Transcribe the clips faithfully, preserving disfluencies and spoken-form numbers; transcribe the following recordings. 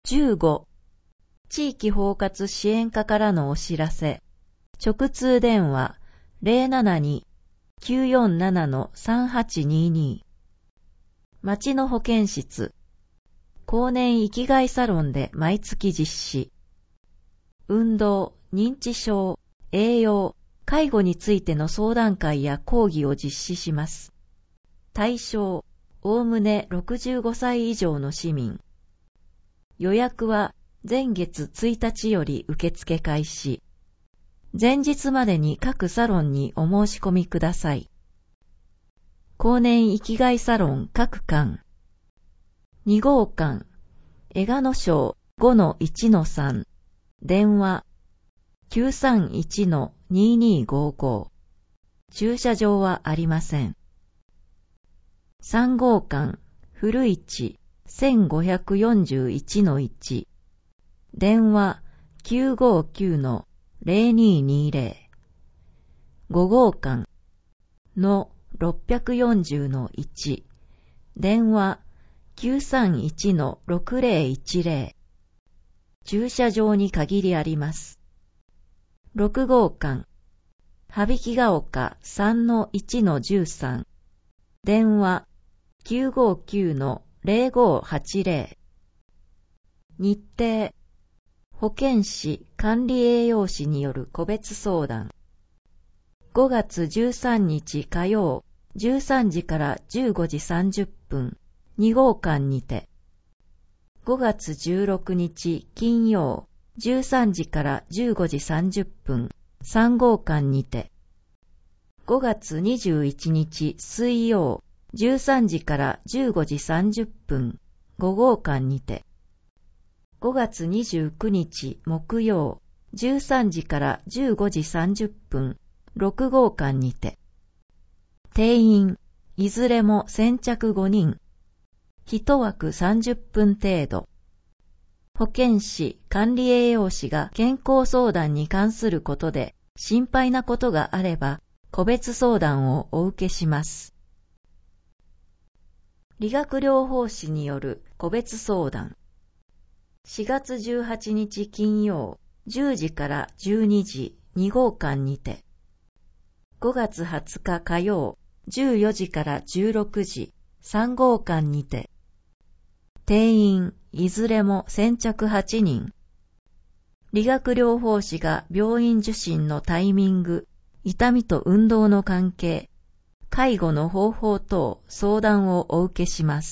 じゅうご、地域包括支援課からのお知らせ。直通電話 ゼロななに きゅうよんなな さんはちにに。町の保健室。後年生きがいサロンで毎月実施。運動、認知症、栄養、介護についての相談会や講義を実施します。対象、おおむねろくじゅうごさい以上の市民。予約は前月ついたちより受付開始。前日までに各サロンにお申し込みください。後年生きがいサロン各館。に号館、江賀野省 ごのいちのさん。電話 きゅうさんいちのににごご。駐車場はありません。さん号館、古市 せんごひゃくよんじゅういちのいち。電話 きゅうごきゅうのぜろににぜろ。ご号館のろっよんゼロのいち。電話 きゅうさんいちのろくぜろいちぜろ。駐車場に限りあります。ろく号館、羽曳ヶ丘 さんのいちのじゅうさん。電話 きゅうごきゅうのぜろごはちぜろ。日程、保健師管理栄養士による個別相談。ごがつじゅうさんにち火曜、じゅうさんじからじゅうごじさんじゅっぷん、に号館にて。ごがつじゅうろくにち金曜、じゅうさんじからじゅうごじさんじゅっぷん、さん号館にて。ごがつにじゅういちにち水曜、じゅうさんじからじゅうごじさんじゅっぷん、ご号館にて。ごがつにじゅうくにち木曜、じゅうさんじからじゅうごじさんじゅっぷん、ろく号館にて。定員、いずれも先着ごにん。一枠さんじゅっぷん程度。保健師、管理栄養士が健康相談に関することで心配なことがあれば、個別相談をお受けします。理学療法士による個別相談。しがつじゅうはちにち金曜、じゅうじからじゅうにじ、に号館にて。ごがつはつか火曜、じゅうよじからじゅうろくじ、さん号館にて。定員、いずれも先着はちにん。理学療法士が病院受診のタイミング、痛みと運動の関係、介護の方法等相談をお受けします。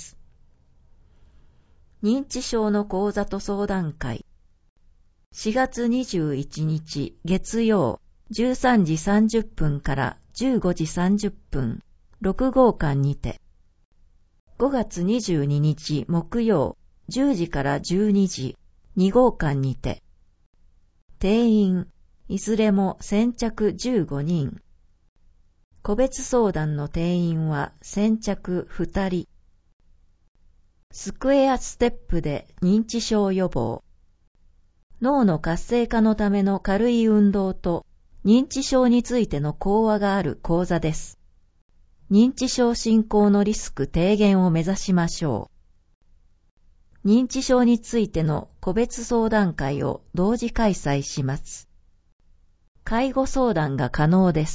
認知症の講座と相談会。しがつにじゅういちにち月曜、じゅうさんじさんじゅっぷんからじゅうごじさんじゅっぷん、ろく号館にて。ごがつにじゅうににち木曜、じゅうじからじゅうにじ、に号館にて。定員、いずれも先着じゅうごにん。個別相談の定員は先着ふたり。スクエアステップで認知症予防。脳の活性化のための軽い運動と認知症についての講話がある講座です。認知症進行のリスク低減を目指しましょう。認知症についての個別相談会を同時開催します。介護相談が可能です。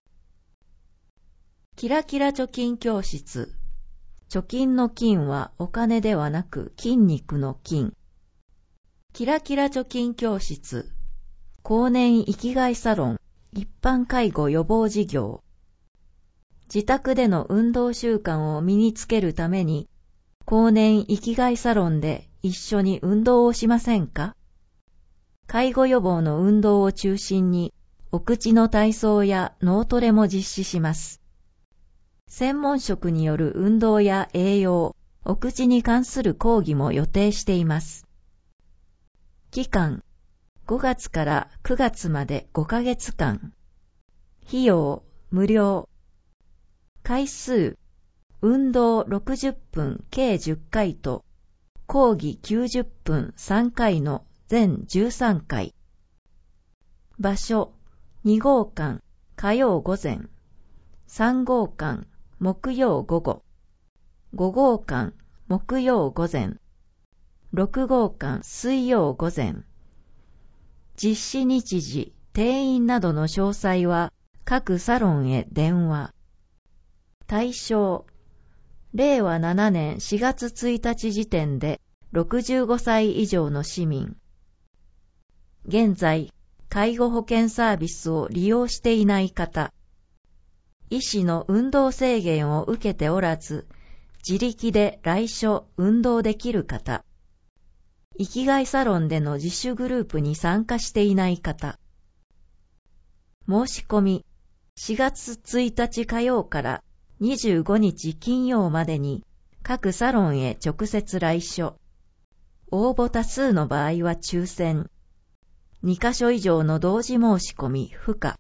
キラキラ貯金教室。貯金の金はお金ではなく筋肉の筋。キラキラ貯金教室。後年生きがいサロン、一般介護予防事業。自宅での運動習慣を身につけるために、後年生きがいサロンで一緒に運動をしませんか？介護予防の運動を中心に、お口の体操や脳トレも実施します。専門職による運動や栄養、お口に関する講義も予定しています。期間、ごがつからくがつまでごかげつかん。費用、無料。回数、運動ろくじゅっぷん計じゅっかいと、講義きゅうじゅっぷんさんかいの全じゅうさんかい。場所、に号館、火曜午前。さん号館、木曜午後。ご号館、木曜午前。 ろく号館水曜午前。実施日時、定員などの詳細は各サロンへ電話。対象、れいわななねんしがつついたち時点でろくじゅうごさい以上の市民。現在、介護保険サービスを利用していない方。医師の運動制限を受けておらず、自力で来所運動できる方。生きがいサロンでの自主グループに参加していない方。申し込み、しがつついたち火曜からにじゅうごにち金曜までに各サロンへ直接来所。応募多数の場合は抽選。にかしょ以上の同時申し込み不可。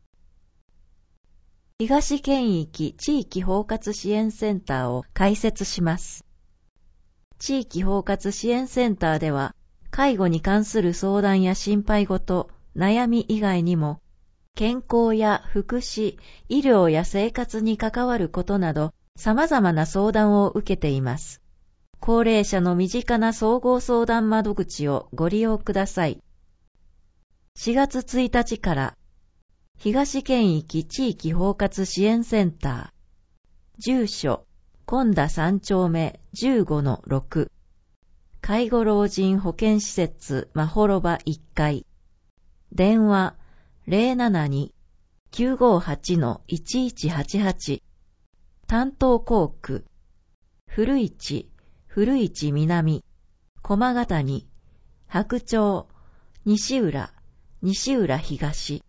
東県域地域包括支援センターを開設します。地域包括支援センターでは、介護に関する相談や心配事、悩み以外にも、健康や福祉、医療や生活に関わることなど、様々な相談を受けています。高齢者の身近な総合相談窓口をご利用ください。しがつついたちから、東県域地域包括支援センター。住所、今田さんちょうめ じゅうごのろく。介護老人保健施設まほろばいっかい。電話 ゼロななに きゅうごはちのいちいちはちはち。担当校区。古市、古市南、駒ヶ谷、白鳥、西浦、西浦東。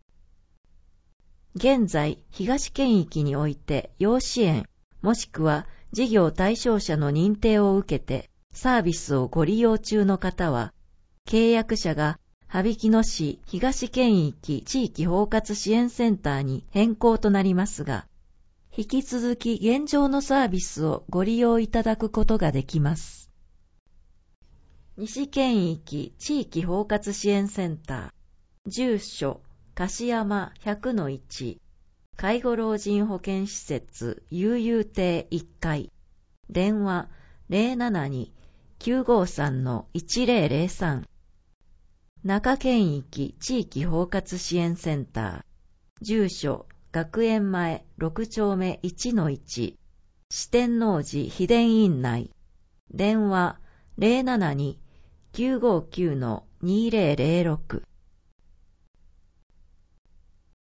現在、東県域において要支援、もしくは事業対象者の認定を受けてサービスをご利用中の方は、契約者が羽曳野市東県域地域包括支援センターに変更となりますが、引き続き現状のサービスをご利用いただくことができます。西県域地域包括支援センター。住所、樫山 ひゃくのいち。介護老人保健施設悠々亭いっかい。電話 ゼロななに きゅうごさんのいちゼロゼロさん。中県域地域包括支援センター。住所、学園前ろくちょうめいちのいち。四天王寺秘伝院内。電話 ゼロななに きゅうごきゅうのにゼロゼロろく。